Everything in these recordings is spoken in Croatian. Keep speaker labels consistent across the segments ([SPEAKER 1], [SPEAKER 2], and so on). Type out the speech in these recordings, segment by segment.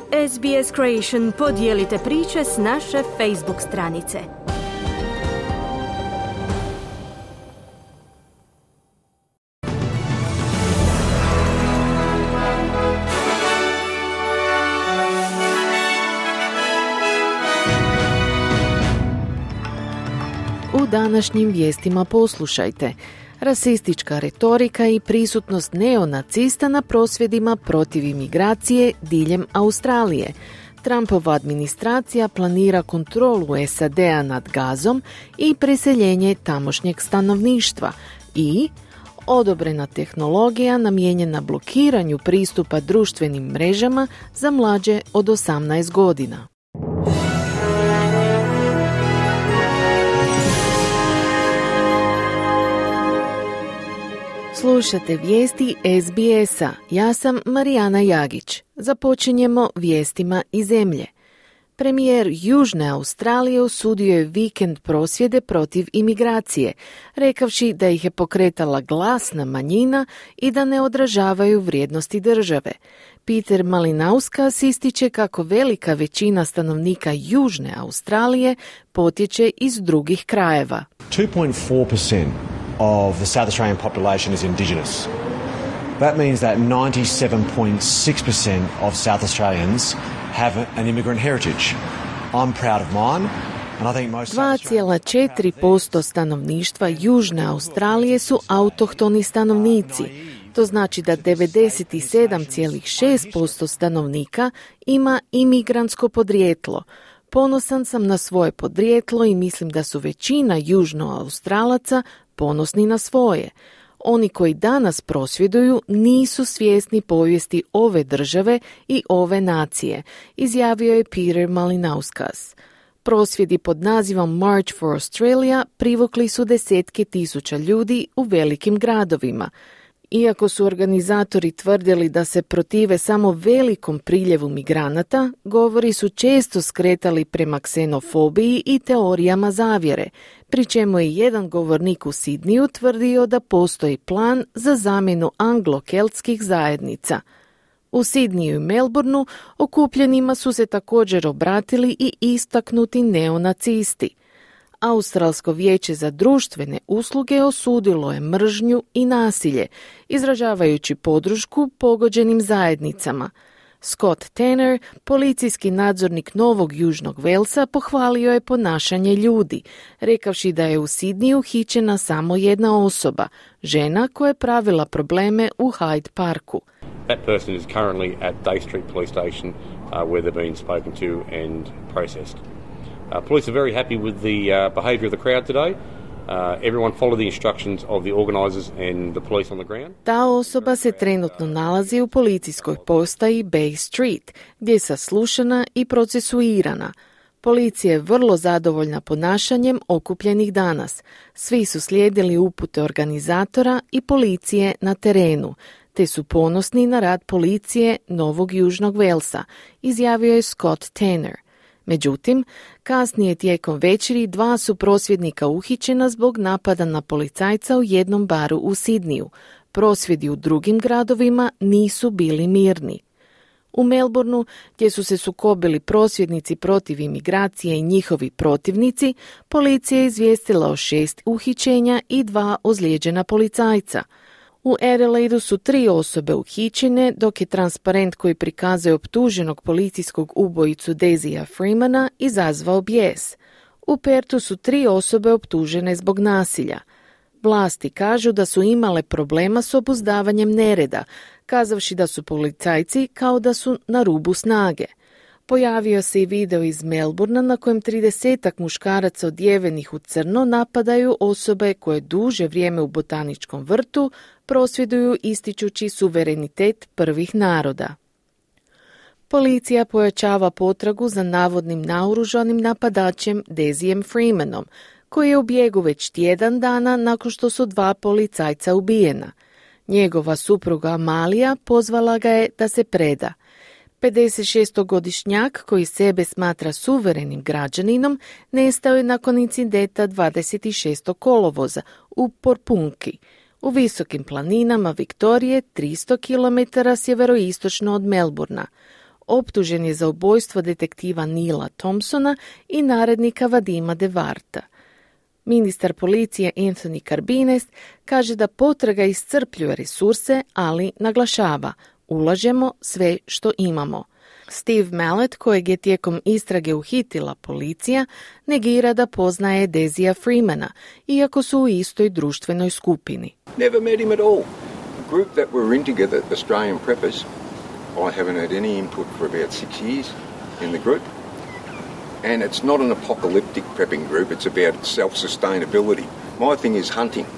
[SPEAKER 1] SBS Creation, podijelite priče s naše Facebook stranice.
[SPEAKER 2] U današnjim vijestima poslušajte. Rasistička retorika i prisutnost neonacista na prosvjedima protiv imigracije diljem Australije. Trumpova administracija planira kontrolu SAD-a nad Gazom i preseljenje tamošnjeg stanovništva. I odobrena tehnologija namijenjena blokiranju pristupa društvenim mrežama za mlađe od 18 godina. Slušate vijesti SBS-a. Ja sam Marijana Jagić. Započinjemo vijestima iz zemlje. Premijer Južne Australije osudio je vikend prosvjede protiv imigracije, rekavši da ih je pokretala glasna manjina i da ne odražavaju vrijednosti države. Peter Malinauskas ističe kako velika većina stanovnika Južne Australije potječe iz drugih krajeva.
[SPEAKER 3] 2.4% of the South Australian population is Indigenous. That means that 97.6% of South Australians have an immigrant heritage. I'm proud of mine.
[SPEAKER 2] 2,4% stanovništva Južne Australije su autohtoni stanovnici. To znači da 97,6% stanovnika ima imigrantsko podrijetlo. Ponosan sam na svoje podrijetlo i mislim da su većina Južnoaustralaca ponosni na svoje. Oni koji danas prosvjeduju nisu svjesni povijesti ove države i ove nacije, izjavio je Peter Malinauskas. Prosvjedi pod nazivom March for Australia privukli su desetke tisuća ljudi u velikim gradovima. Iako su organizatori tvrdili da se protive samo velikom priljevu migranata, govori su često skretali prema ksenofobiji i teorijama zavjere, pri čemu je jedan govornik u Sidniju tvrdio da postoji plan za zamjenu anglo-keltskih zajednica. U Sidniju i Melbourneu okupljenima su se također obratili i istaknuti neonacisti. Australsko vijeće za društvene usluge osudilo je mržnju i nasilje, izražavajući podršku pogođenim zajednicama. Scott Tanner, policijski nadzornik Novog Južnog Velsa, pohvalio je ponašanje ljudi, rekavši da je u Sidniju uhićena samo jedna osoba, žena koja je pravila probleme u Hyde Parku.
[SPEAKER 4] That person is currently at Day Street Police Station where they're being spoken to and processed. Police are very happy with the behaviour of the crowd today. Everyone followed the instructions of the organisers and the police on the ground.
[SPEAKER 2] Ta osoba se trenutno nalazi u policijskoj postaji Bay Street, gdje je saslušana i procesuirana. Policija je vrlo zadovoljna ponašanjem okupljenih danas. Svi su slijedili upute organizatora i policije na terenu, te su ponosni na rad policije Novog Južnog Velsa, izjavio je Scott Tanner. Međutim, kasnije tijekom večeri 2 su prosvjednika uhićena zbog napada na policajca u jednom baru u Sidniju. Prosvjedi u drugim gradovima nisu bili mirni. U Melbourneu, gdje su se sukobili prosvjednici protiv imigracije i njihovi protivnici, policija je izvijestila o 6 uhićenja i 2 ozlijeđena policajca. U Adelaidu su 3 osobe uhićene, dok je transparent koji prikazuje optuženog policijskog ubojicu Daisya Freemana izazvao bijes. U Perthu su 3 osobe optužene zbog nasilja. Vlasti kažu da su imale problema s obuzdavanjem nereda, kazavši da su policajci kao da su na rubu snage. Pojavio se i video iz Melbournea na kojem 30-ak muškaraca odjevenih u crno napadaju osobe koje duže vrijeme u botaničkom vrtu prosvjeduju ističući suverenitet prvih naroda. Policija pojačava potragu za navodnim naoružanim napadačem Daisyjem Freemanom, koji je u bijegu već tjedan dana nakon što su 2 policajca ubijena. Njegova supruga Amalija pozvala ga je da se preda. 56-godišnjak koji sebe smatra suverenim građaninom nestao je nakon incidenta 26. kolovoza u Porpunki, u visokim planinama Viktorije 300 km sjeveroistočno od Melbournea. Optužen je za ubojstvo detektiva Nila Thompsona i narednika Vadima Devarta. Ministar policije Anthony Carbines kaže da potraga iscrpljuje resurse, ali naglašava, ulažemo sve što imamo. Steve Mallet, kojeg je tijekom istrage uhitila policija, negira da poznaje Dezija Freemana, iako su u istoj društvenoj skupini.
[SPEAKER 5] Never met him at all. The group that were in together, Australian Preppers, I haven't had any input for about 6 years in the group. And it's not an apocalyptic prepping group, it's about self-sustainability. My thing is hunting.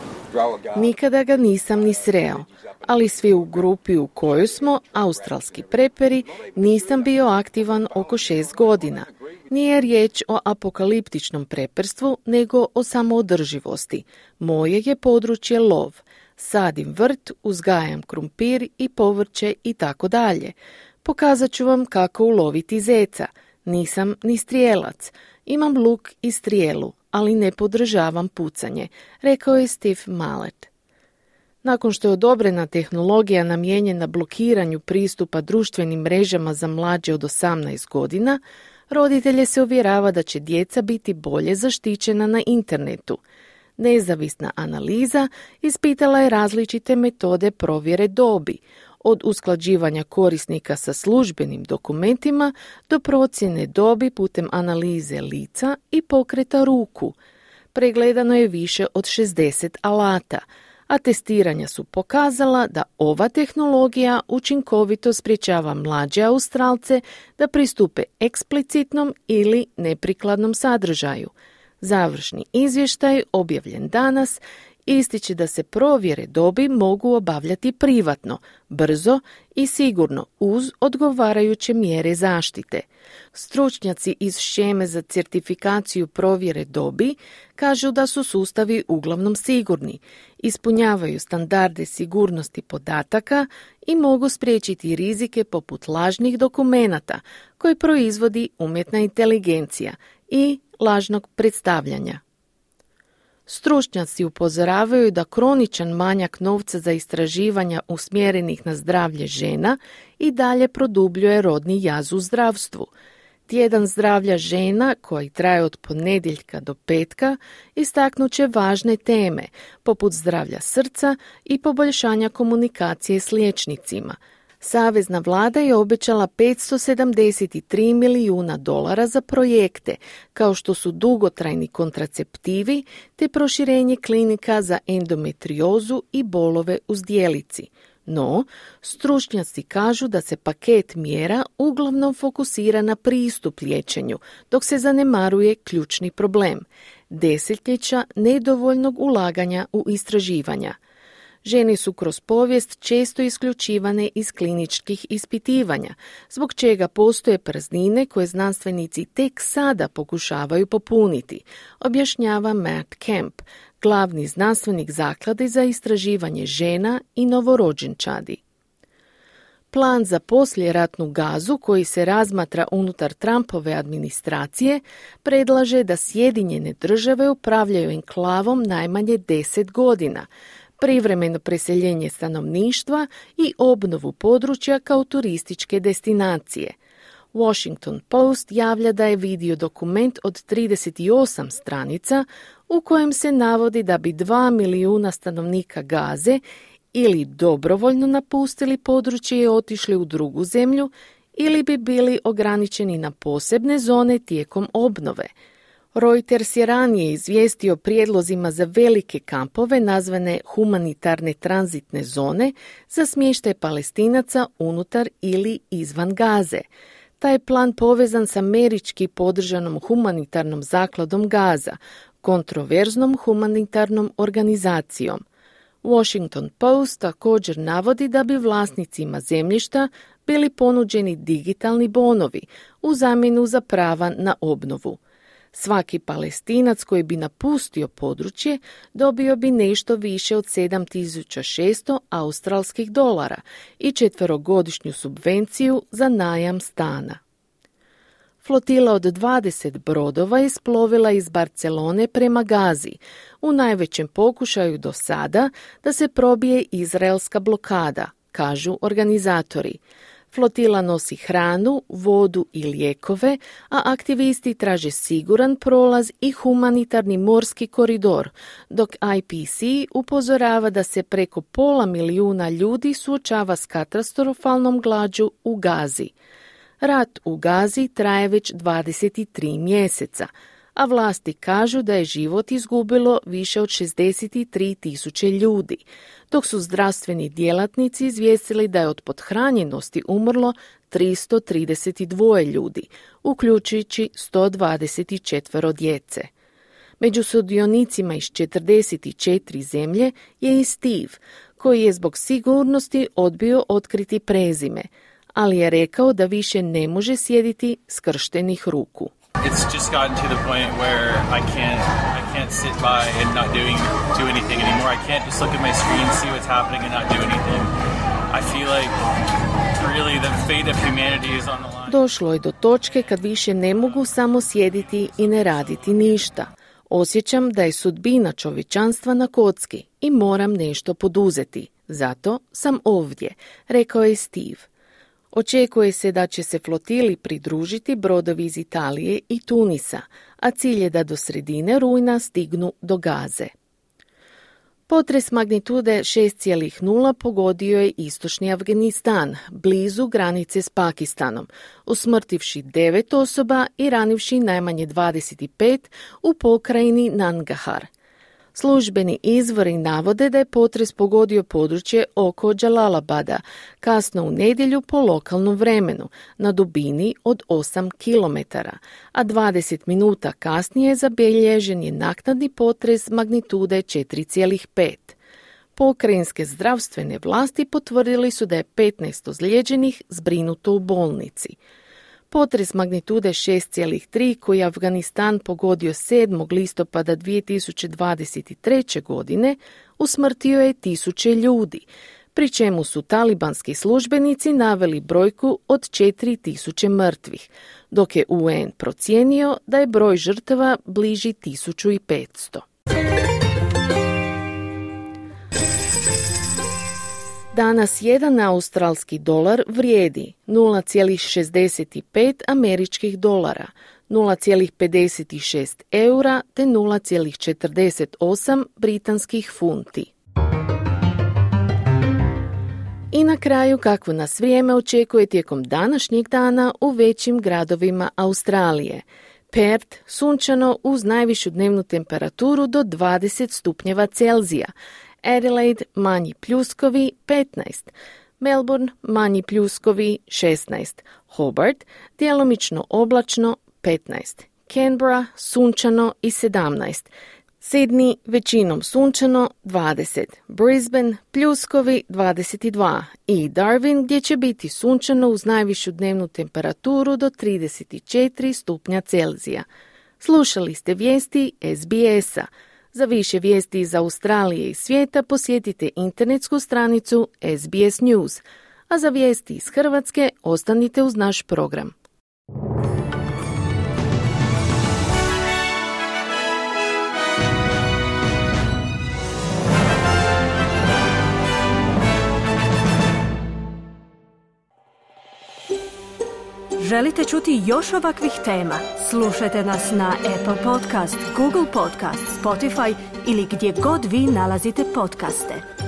[SPEAKER 2] Nikada ga nisam ni sreo, ali svi u grupi u kojoj smo, australski preperi, nisam bio aktivan oko 6 godina. Nije riječ o apokaliptičnom preperstvu, nego o samoodrživosti. Moje je područje lov. Sadim vrt, uzgajam krumpir i povrće i tako dalje. Pokazat ću vam kako uloviti zeca. Nisam ni strijelac. Imam luk i strijelu, ali ne podržavam pucanje, rekao je Steve Mallet. Nakon što je odobrena tehnologija namijenjena blokiranju pristupa društvenim mrežama za mlađe od 18 godina, roditelje se uvjerava da će djeca biti bolje zaštićena na internetu. Nezavisna analiza ispitala je različite metode provjere dobi, od usklađivanja korisnika sa službenim dokumentima do procjene dobi putem analize lica i pokreta ruku. Pregledano je više od 60 alata, a testiranja su pokazala da ova tehnologija učinkovito sprječava mlađe Australce da pristupe eksplicitnom ili neprikladnom sadržaju. Završni izvještaj, objavljen danas, ističe da se provjere dobi mogu obavljati privatno, brzo i sigurno uz odgovarajuće mjere zaštite. Stručnjaci iz sheme za certifikaciju provjere dobi kažu da su sustavi uglavnom sigurni, ispunjavaju standarde sigurnosti podataka i mogu spriječiti rizike poput lažnih dokumenata koje proizvodi umjetna inteligencija i lažnog predstavljanja. Stručnjaci upozoravaju da kroničan manjak novca za istraživanja usmjerenih na zdravlje žena i dalje produbljuje rodni jaz u zdravstvu. Tjedan zdravlja žena, koji traje od ponedjeljka do petka, istaknut će važne teme, poput zdravlja srca i poboljšanja komunikacije s liječnicima. Savezna vlada je obećala $573 milijuna za projekte, kao što su dugotrajni kontraceptivi te proširenje klinika za endometriozu i bolove u zdjelici. No, stručnjaci kažu da se paket mjera uglavnom fokusira na pristup liječenju, dok se zanemaruje ključni problem – desetljeća nedovoljnog ulaganja u istraživanja. Žene su kroz povijest često isključivane iz kliničkih ispitivanja, zbog čega postoje praznine koje znanstvenici tek sada pokušavaju popuniti, objašnjava Matt Kemp, glavni znanstvenik zaklade za istraživanje žena i novorođenčadi. Plan za poslijeratnu Gazu, koji se razmatra unutar Trumpove administracije, predlaže da Sjedinjene države upravljaju enklavom najmanje 10 godina, privremeno preseljenje stanovništva i obnovu područja kao turističke destinacije. Washington Post javlja da je vidio dokument od 38 stranica u kojem se navodi da bi 2 milijuna stanovnika Gaze ili dobrovoljno napustili područje i otišli u drugu zemlju ili bi bili ograničeni na posebne zone tijekom obnove. Reuters je ranije izvijestio prijedlozima za velike kampove nazvane humanitarne tranzitne zone za smještaj Palestinaca unutar ili izvan Gaze. Taj je plan povezan s američki podržanom humanitarnom zakladom Gaza, kontroverznom humanitarnom organizacijom. Washington Post također navodi da bi vlasnicima zemljišta bili ponuđeni digitalni bonovi u zamjenu za prava na obnovu. Svaki Palestinac koji bi napustio područje dobio bi nešto više od 7.600 australskih dolara i 4-godišnju subvenciju za najam stana. Flotila od 20 brodova isplovila iz Barcelone prema Gazi, u najvećem pokušaju do sada da se probije izraelska blokada, kažu organizatori. Flotila nosi hranu, vodu i lijekove, a aktivisti traže siguran prolaz i humanitarni morski koridor, dok IPC upozorava da se preko 500,000 ljudi suočava s katastrofalnom glađu u Gazi. Rat u Gazi traje već 23 mjeseca, a vlasti kažu da je život izgubilo više od 63,000 ljudi, dok su zdravstveni djelatnici izvijestili da je od pothranjenosti umrlo 332 ljudi, uključujući 124 djece. Među sudionicima iz 44 zemlje je i Steve, koji je zbog sigurnosti odbio otkriti prezime, ali je rekao da više ne može sjediti skrštenih ruku.
[SPEAKER 6] It's just gotten to the point where I can't sit by and not do anything anymore. I can't just look at my screen, see what's happening and not do anything. I feel like really the fate of humanity is on the line.
[SPEAKER 2] Došlo je do točke kad više ne mogu samo sjediti i ne raditi ništa. Osjećam da je sudbina čovječanstva na kocki i moram nešto poduzeti. Zato sam ovdje, rekao je Steve. Očekuje se da će se flotili pridružiti brodovi iz Italije i Tunisa, a cilj je da do sredine rujna stignu do Gaze. Potres magnitude 6,0 pogodio je istočni Afganistan, blizu granice s Pakistanom, usmrtivši 9 osoba i ranivši najmanje 25 u pokrajini Nangarhar. Službeni izvori navode da je potres pogodio područje oko Jalalabada, kasno u nedjelju po lokalnom vremenu, na dubini od 8 km, a 20 minuta kasnije zabilježen je naknadni potres magnitude 4,5. Pokrajinske zdravstvene vlasti potvrdili su da je 15 ozlijeđenih zbrinuto u bolnici. Potres magnitude 6,3 koji je Afganistan pogodio 7. listopada 2023. godine usmrtio je 1000 ljudi, pri čemu su talibanski službenici naveli brojku od 4000 mrtvih, dok je UN procijenio da je broj žrtava bliži 1500. Danas jedan australski dolar vrijedi 0,65 američkih dolara, 0,56 eura te 0,48 britanskih funti. I na kraju kakvo nas vrijeme očekuje tijekom današnjeg dana u većim gradovima Australije. Perth sunčano uz najvišu dnevnu temperaturu do 20 stupnjeva Celzija, Adelaide manji pljuskovi 15, Melbourne manji pljuskovi 16, Hobart djelomično oblačno 15, Canberra sunčano i 17, Sydney većinom sunčano 20, Brisbane pljuskovi 22 i Darwin gdje će biti sunčano uz najvišu dnevnu temperaturu do 34 stupnja Celzija. Slušali ste vijesti SBS-a. Za više vijesti iz Australije i svijeta posjetite internetsku stranicu SBS News, a za vijesti iz Hrvatske ostanite uz naš program.
[SPEAKER 1] Želite čuti još ovakvih tema? Slušajte nas na Apple Podcast, Google Podcast, Spotify ili gdje god vi nalazite podcaste.